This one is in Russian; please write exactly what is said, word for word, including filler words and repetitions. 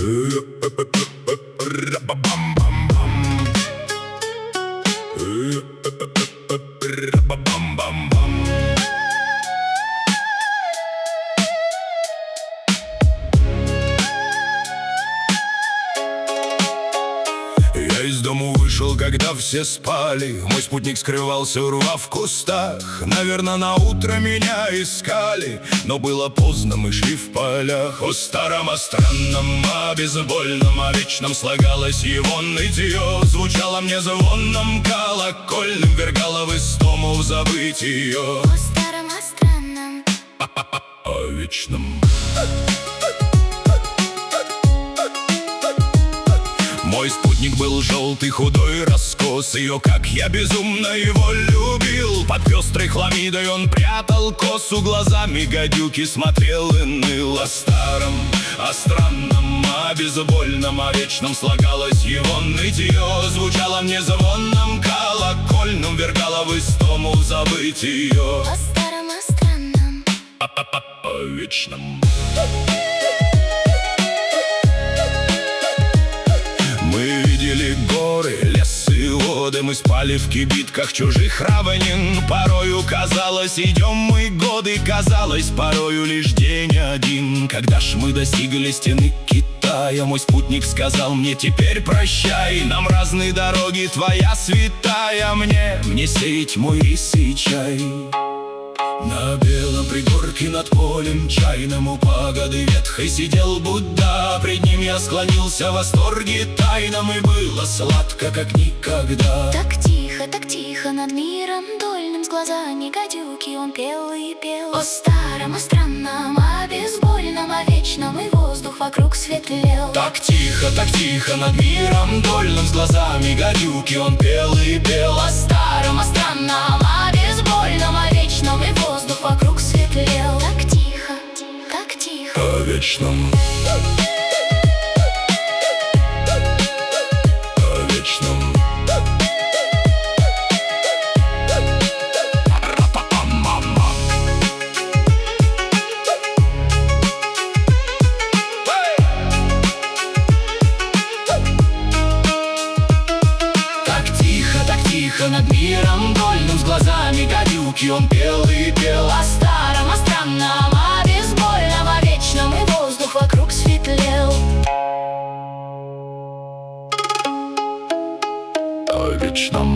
Я из дому вышел, когда все спали. Мой спутник скрывался, урвав в кустах. Наверное, на утро меня искали, но было поздно, мы шли в полях. О старом, о странном, о безбольном, о вечном слагалось его нытье. Звучало мне звоном колокольным, вергало в истому в забытие. О старом, о странном, о вечном. Мой спутник был желтый, худой, раскосый. О, как я безумно его любил! Под пестрой хламидой он прятал косу, глазами гадюки смотрел и ныл. О старом, о странном, о безбольном, о вечном слагалось его нытье. Звучало мне звоном колокольным, вергало в истому в забытие. о старом, о странном, о вечном. Мы видели горы, лесы, воды. Мы спали в кибитках чужих равнин. Порою казалось, идем мы годы. Казалось, порою лишь день один. Когда ж мы достигли стены Китая, мой спутник сказал мне: теперь прощай, нам разные дороги, твоя святая. Мне, мне сеять мой рис и чай. На белом пригорке над полем чайным у пагоды ветхой сидел Будда. Пред ним я склонился в восторге тайном, и было сладко, как никогда. Так тихо, так тихо над миром дольным, с глазами гадюки он пел и пел. О старом, о странном, о безбольном, о вечном, и воздух вокруг светлел. Так тихо, так тихо над миром дольным, с глазами гадюки он пел и пел. О старом, о странном, о безбольном, о вечном, и воздух вокруг светлел. Так тихо, так тихо, о вечном, о вечном. Так тихо, так тихо над миром дольным, с глазами гадюки он пел и пел. о старом, о странном, о безбольном, о вечном, и воздух вокруг светлел. О вечном.